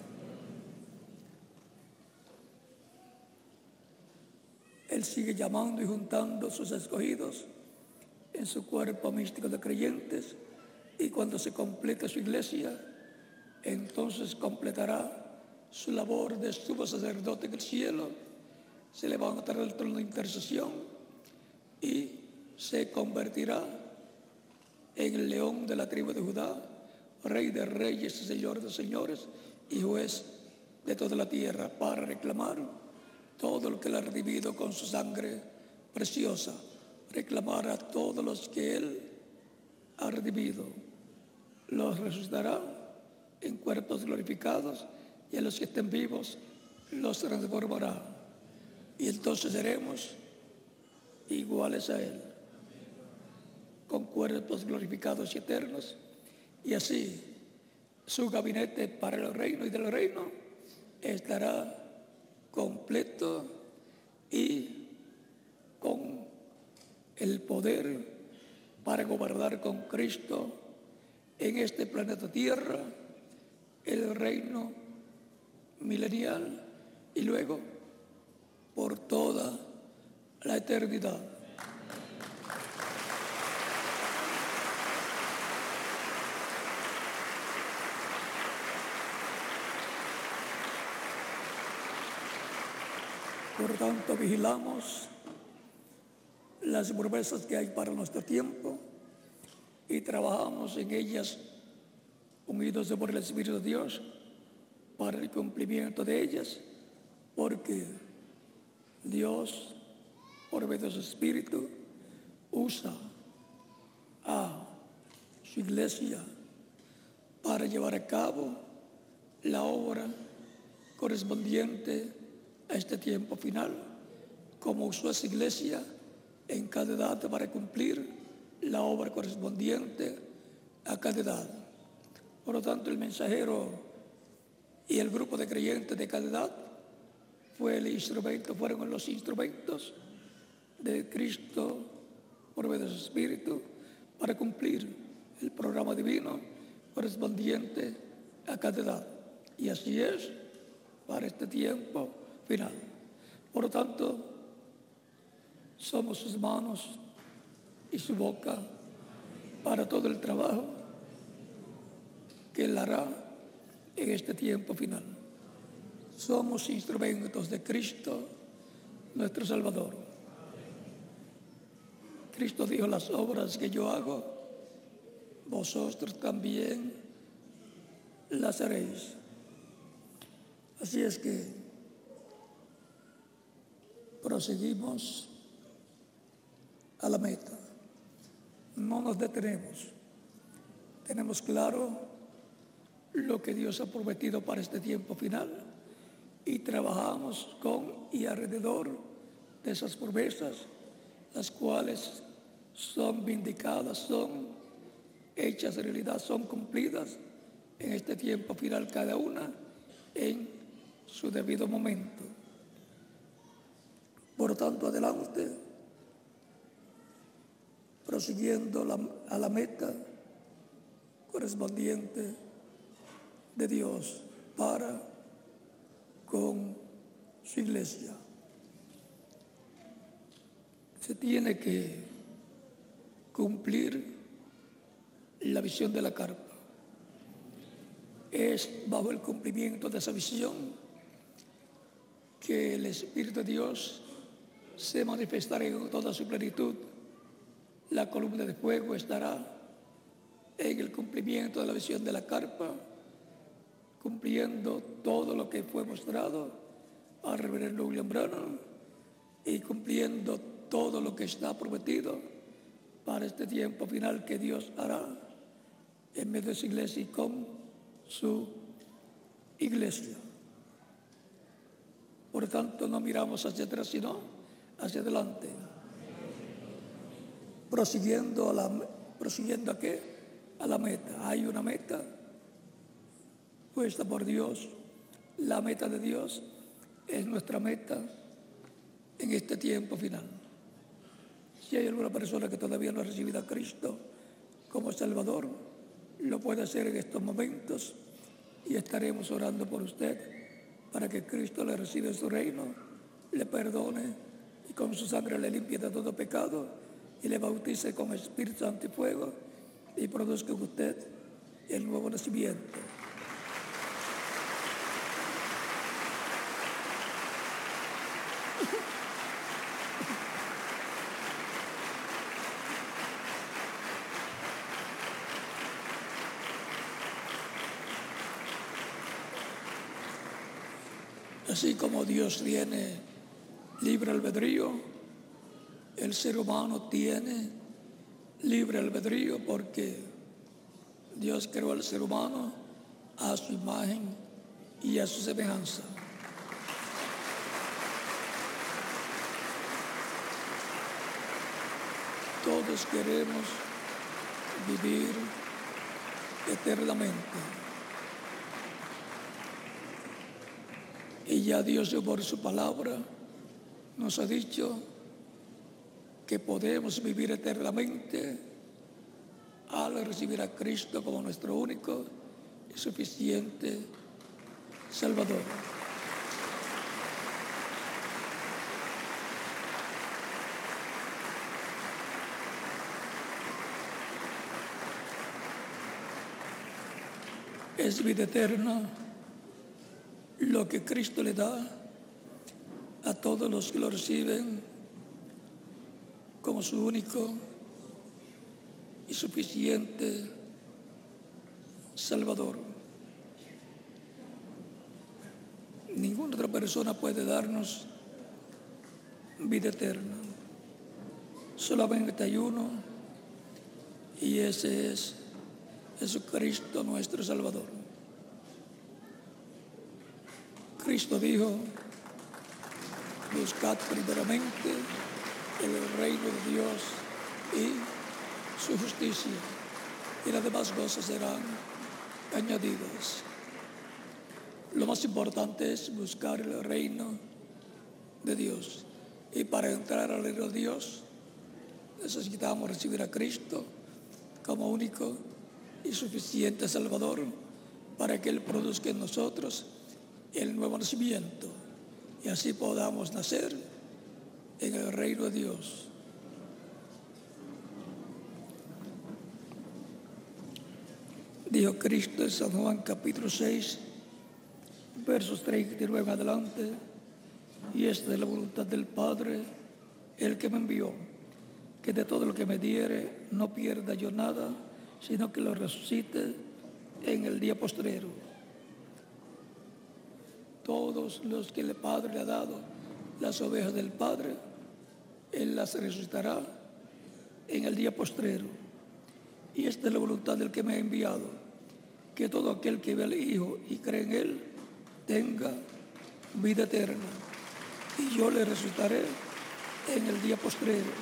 Él sigue llamando y juntando a sus escogidos en su cuerpo místico de creyentes, y cuando se complete su iglesia, entonces completará su labor de sumo sacerdote en el cielo, se levantará el trono de intercesión y se convertirá en el león de la tribu de Judá, rey de reyes y señor de señores y juez de toda la tierra, para reclamar todo lo que Él ha redimido con su sangre preciosa, reclamar a todos los que Él ha redimido. Los resucitará en cuerpos glorificados y a los que estén vivos los transformará. Y entonces seremos iguales a Él, con cuerpos glorificados y eternos. Y así su gabinete para el reino y del reino estará completo y con el poder para gobernar con Cristo en este planeta Tierra el reino milenial y luego por toda la eternidad. Por tanto, vigilamos las promesas que hay para nuestro tiempo y trabajamos en ellas unidos por el Espíritu de Dios para el cumplimiento de ellas, porque Dios, por medio de su Espíritu, usa a su iglesia para llevar a cabo la obra correspondiente a este tiempo final, como usó a su iglesia en cada edad para cumplir la obra correspondiente a cada edad. Por lo tanto, el mensajero y el grupo de creyentes de cada edad fueron los instrumentos de Cristo por medio de su Espíritu para cumplir el programa divino correspondiente a cada edad. Y así es para este tiempo final. Por lo tanto, somos sus manos y su boca para todo el trabajo que Él hará en este tiempo final. Somos instrumentos de Cristo, nuestro Salvador. Cristo dijo: las obras que yo hago, vosotros también las haréis. Así es que proseguimos a la meta. No nos detenemos. Tenemos claro lo que Dios ha prometido para este tiempo final y trabajamos con y alrededor de esas promesas, las cuales son vindicadas, son hechas realidad, son cumplidas en este tiempo final, cada una en su debido momento. Por tanto, adelante, prosiguiendo a la meta correspondiente de Dios para con su iglesia. Se tiene que cumplir la visión de la carpa. Es bajo el cumplimiento de esa visión que el Espíritu de Dios se manifestará en toda su plenitud. La columna de fuego estará en el cumplimiento de la visión de la carpa, cumpliendo todo lo que fue mostrado al reverendo William Branham y cumpliendo todo lo que está prometido para este tiempo final que Dios hará en medio de su iglesia y con su iglesia. Por tanto, no miramos hacia atrás, sino hacia adelante. Prosiguiendo ¿a qué? A la meta. Hay una meta puesta por Dios. La meta de Dios es nuestra meta en este tiempo final. Si hay alguna persona que todavía no ha recibido a Cristo como Salvador, lo puede hacer en estos momentos y estaremos orando por usted para que Cristo le reciba en su reino, le perdone y con su sangre le limpie de todo pecado y le bautice con Espíritu Santo y fuego y produzca en usted el nuevo nacimiento. Así como Dios tiene libre albedrío, el ser humano tiene libre albedrío porque Dios creó al ser humano a su imagen y a su semejanza. Todos queremos vivir eternamente. Y ya Dios por su palabra nos ha dicho que podemos vivir eternamente al recibir a Cristo como nuestro único y suficiente Salvador. Es vida eterna lo que Cristo le da a todos los que lo reciben como su único y suficiente Salvador. Ninguna otra persona puede darnos vida eterna. Solamente hay uno y ese es Jesucristo nuestro Salvador. Cristo dijo: buscad primeramente el reino de Dios y su justicia, y las demás cosas serán añadidas. Lo más importante es buscar el reino de Dios. Y para entrar al reino de Dios necesitamos recibir a Cristo como único y suficiente Salvador para que Él produzca en nosotros el nuevo nacimiento y así podamos nacer en el reino de Dios. Dijo Cristo en San Juan capítulo 6, versos 39 en adelante: y esta es la voluntad del Padre, el que me envió, que de todo lo que me diere no pierda yo nada, sino que lo resucite en el día postrero. Todos los que el Padre le ha dado, las ovejas del Padre, Él las resucitará en el día postrero. Y esta es la voluntad del que me ha enviado, que todo aquel que ve al Hijo y cree en Él tenga vida eterna, y yo le resucitaré en el día postrero.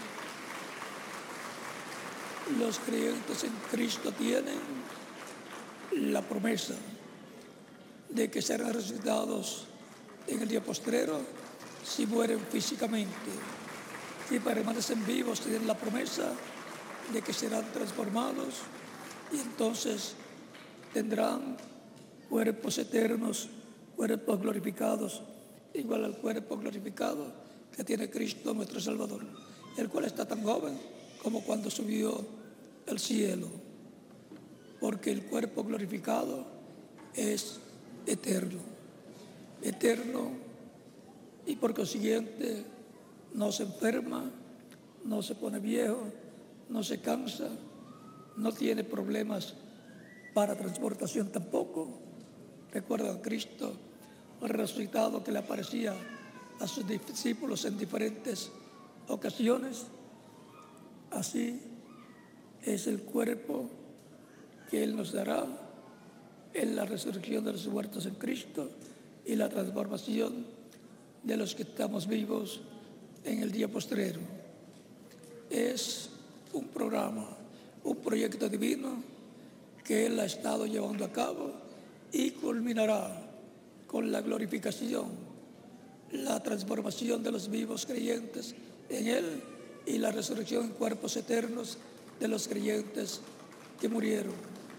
Los creyentes en Cristo tienen la promesa de que serán resucitados en el día postrero si mueren físicamente. Si permanecen vivos, tienen la promesa de que serán transformados y entonces tendrán cuerpos eternos, cuerpos glorificados, igual al cuerpo glorificado que tiene Cristo nuestro Salvador, el cual está tan joven como cuando subió al cielo, porque el cuerpo glorificado es eterno, eterno, y por consiguiente no se enferma, no se pone viejo, no se cansa, no tiene problemas para transportación tampoco. Recuerdan a Cristo resucitado que le aparecía a sus discípulos en diferentes ocasiones. Así es el cuerpo que Él nos dará en la resurrección de los muertos en Cristo y la transformación de los que estamos vivos en el día postrero. Es un programa, un proyecto divino que Él ha estado llevando a cabo y culminará con la glorificación, la transformación de los vivos creyentes en Él y la resurrección en cuerpos eternos de los creyentes que murieron.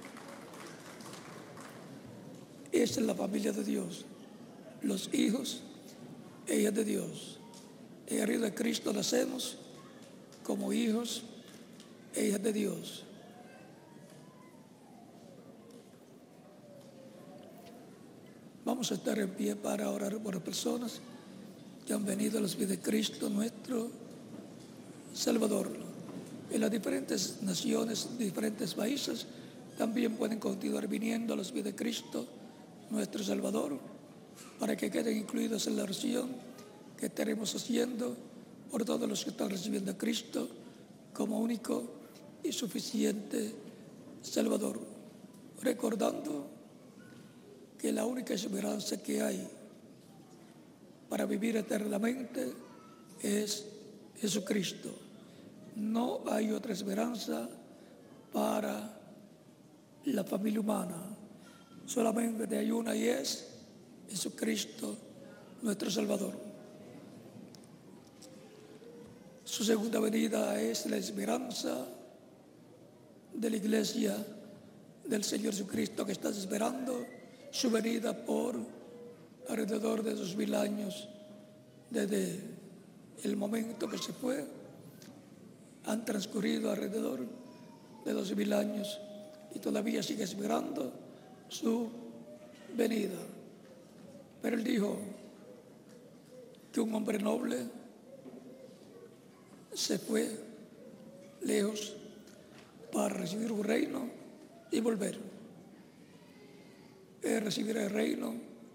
Esa es la familia de Dios, los hijos e hijas de Dios. En el reino de Cristo nacemos como hijos e hijas de Dios. Vamos a estar en pie para orar por las personas que han venido a los pies de Cristo, nuestro Salvador. En las diferentes naciones, diferentes países, también pueden continuar viniendo a los pies de Cristo, nuestro Salvador, para que queden incluidos en la oración que estaremos haciendo por todos los que están recibiendo a Cristo como único y suficiente Salvador, recordando que la única esperanza que hay para vivir eternamente es Jesucristo. No hay otra esperanza para la familia humana. Solamente hay una y es Jesucristo, nuestro Salvador. Su segunda venida es la esperanza de la iglesia del Señor Jesucristo, que está esperando su venida por alrededor de 2000 años desde el momento que se fue. Han transcurrido alrededor de 2000 años y todavía sigue esperando su venida. Pero Él dijo que un hombre noble se fue lejos para recibir un reino y volver. Recibir el reino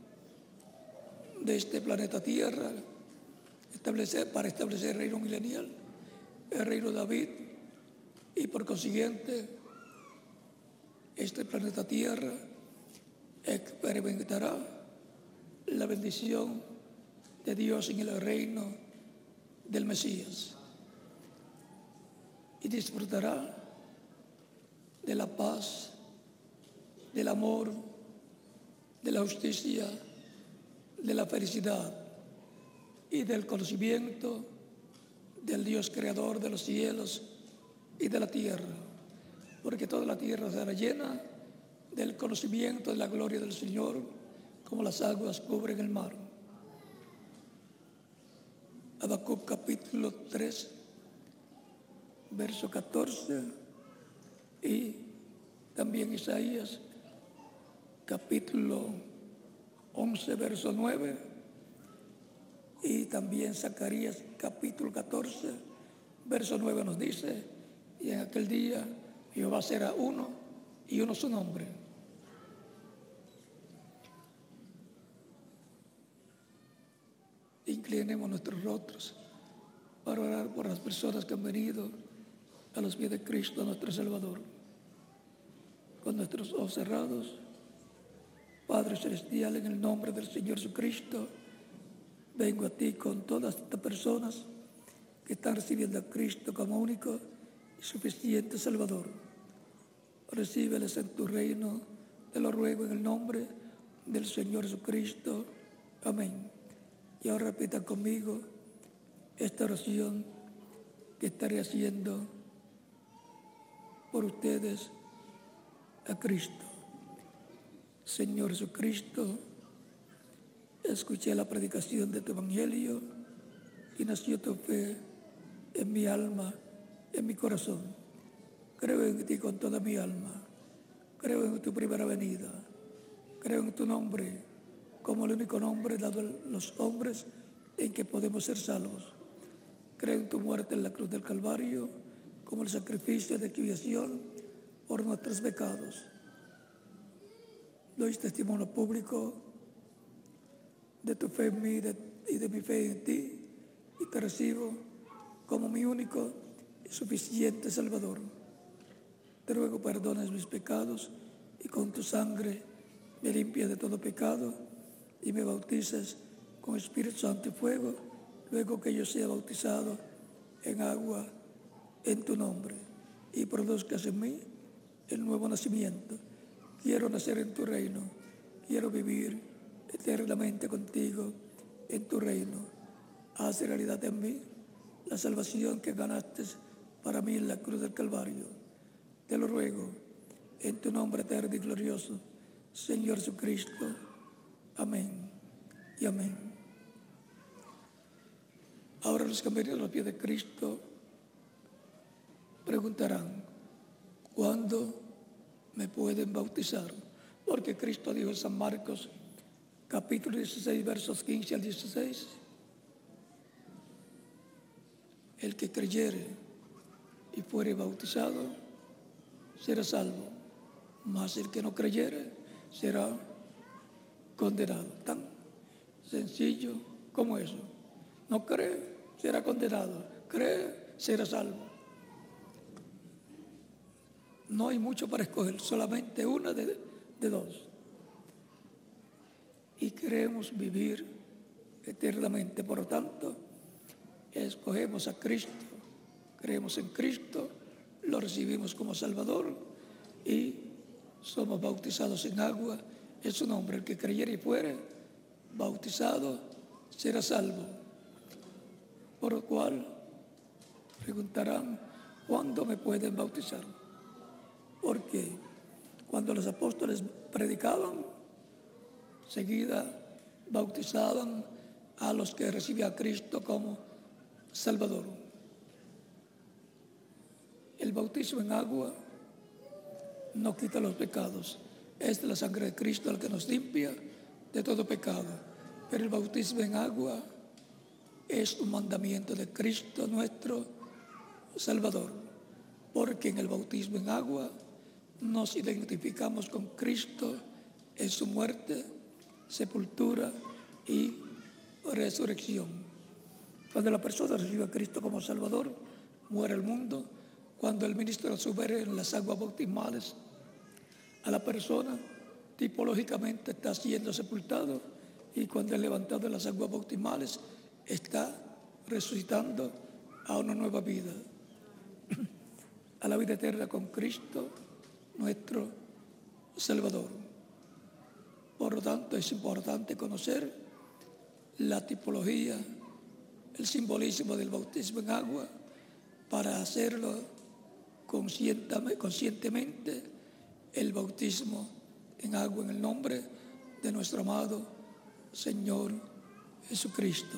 de este planeta Tierra, para establecer el reino milenial, el reino de David, y por consiguiente este planeta Tierra experimentará la bendición de Dios en el reino del Mesías y disfrutará de la paz, del amor, de la justicia, de la felicidad y del conocimiento del Dios creador de los cielos y de la tierra, porque toda la tierra será llena del conocimiento de la gloria del Señor, como las aguas cubren el mar. Habacuc capítulo 3, verso 14, y también Isaías capítulo 11, verso 9, y también Zacarías capítulo 14, verso 9 nos dice: y en aquel día Jehová será uno y uno su nombre. Inclinemos nuestros rostros para orar por las personas que han venido a los pies de Cristo, nuestro Salvador. Con nuestros ojos cerrados, Padre Celestial, en el nombre del Señor Jesucristo, vengo a ti con todas estas personas que están recibiendo a Cristo como único y suficiente Salvador. Recíbeles en tu reino, te lo ruego en el nombre del Señor Jesucristo. Amén. Y ahora repitan conmigo esta oración que estaré haciendo por ustedes a Cristo. Señor Jesucristo, escuché la predicación de tu Evangelio y nació tu fe en mi alma, en mi corazón. Creo en ti con toda mi alma. Creo en tu primera venida. Creo en tu nombre como el único nombre dado a los hombres en que podemos ser salvos. Creo en tu muerte en la cruz del Calvario como el sacrificio de expiación por nuestros pecados. Doy testimonio público de tu fe en mí y de mi fe en ti, y te recibo como mi único y suficiente Salvador. Te ruego perdones mis pecados y con tu sangre me limpias de todo pecado y me bautices con Espíritu Santo y fuego, luego que yo sea bautizado en agua en tu nombre, y produzcas en mí el nuevo nacimiento. Quiero nacer en tu reino, quiero vivir eternamente contigo en tu reino. Haz realidad en mí la salvación que ganaste para mí en la cruz del Calvario. Te lo ruego en tu nombre eterno y glorioso, Señor Jesucristo. Amén y amén. Ahora los que han venido a los pies de Cristo preguntarán, ¿cuándo me pueden bautizar? Porque Cristo dijo en San Marcos, capítulo 16, versos 15 al 16, el que creyere y fuere bautizado será salvo, mas el que no creyere será condenado. Tan sencillo como eso. No cree, será condenado. Cree, será salvo. No hay mucho para escoger, solamente una de dos. Y queremos vivir eternamente. Por lo tanto, escogemos a Cristo, creemos en Cristo, lo recibimos como Salvador y somos bautizados en agua en su nombre. El que creyere y fuere bautizado será salvo. Por lo cual preguntarán, ¿cuándo me pueden bautizar? Porque cuando los apóstoles predicaban, seguida bautizaban a los que recibían a Cristo como Salvador. El bautismo en agua no quita los pecados. Es la sangre de Cristo el que nos limpia de todo pecado. Pero el bautismo en agua es un mandamiento de Cristo nuestro Salvador. Porque en el bautismo en agua nos identificamos con Cristo en su muerte, sepultura y resurrección. Cuando la persona recibe a Cristo como Salvador, muere el mundo. Cuando el ministro sube en las aguas bautismales a la persona, tipológicamente está siendo sepultado, y cuando es levantado de las aguas bautismales está resucitando a una nueva vida, a la vida eterna con Cristo nuestro Salvador. Por lo tanto, es importante conocer la tipología, el simbolismo del bautismo en agua, para hacerlo conscientemente, el bautismo en agua en el nombre de nuestro amado Señor Jesucristo.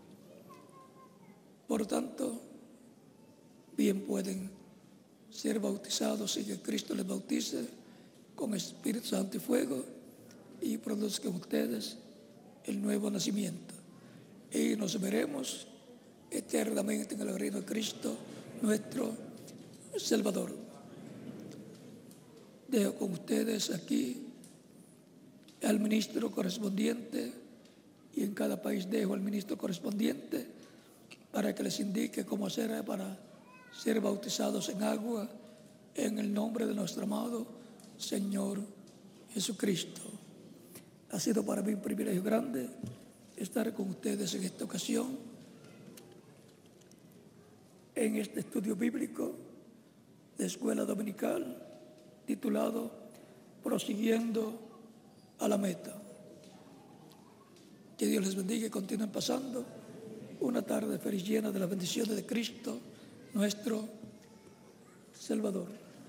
Por lo tanto, bien pueden ser bautizados y que Cristo les bautice con Espíritu Santo y fuego, y produzcan ustedes el nuevo nacimiento. Y nos veremos eternamente en el reino de Cristo, nuestro Salvador. Dejo con ustedes aquí al ministro correspondiente, y en cada país dejo al ministro correspondiente para que les indique cómo hacer para ser bautizados en agua en el nombre de nuestro amado Señor Jesucristo. Ha sido para mí un privilegio grande estar con ustedes en esta ocasión, en este estudio bíblico de escuela dominical titulado Prosiguiendo a la Meta. Que Dios les bendiga y continúen pasando una tarde feliz, llena de las bendiciones de Cristo, nuestro Salvador.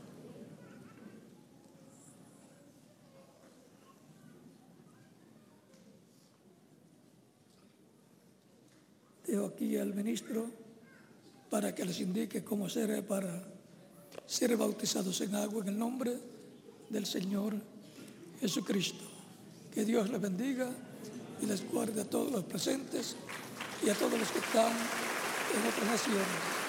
Dejo aquí al ministro para que les indique cómo hacer para ser bautizados en agua en el nombre del Señor Jesucristo. Que Dios les bendiga y les guarde a todos los presentes y a todos los que están en otras naciones.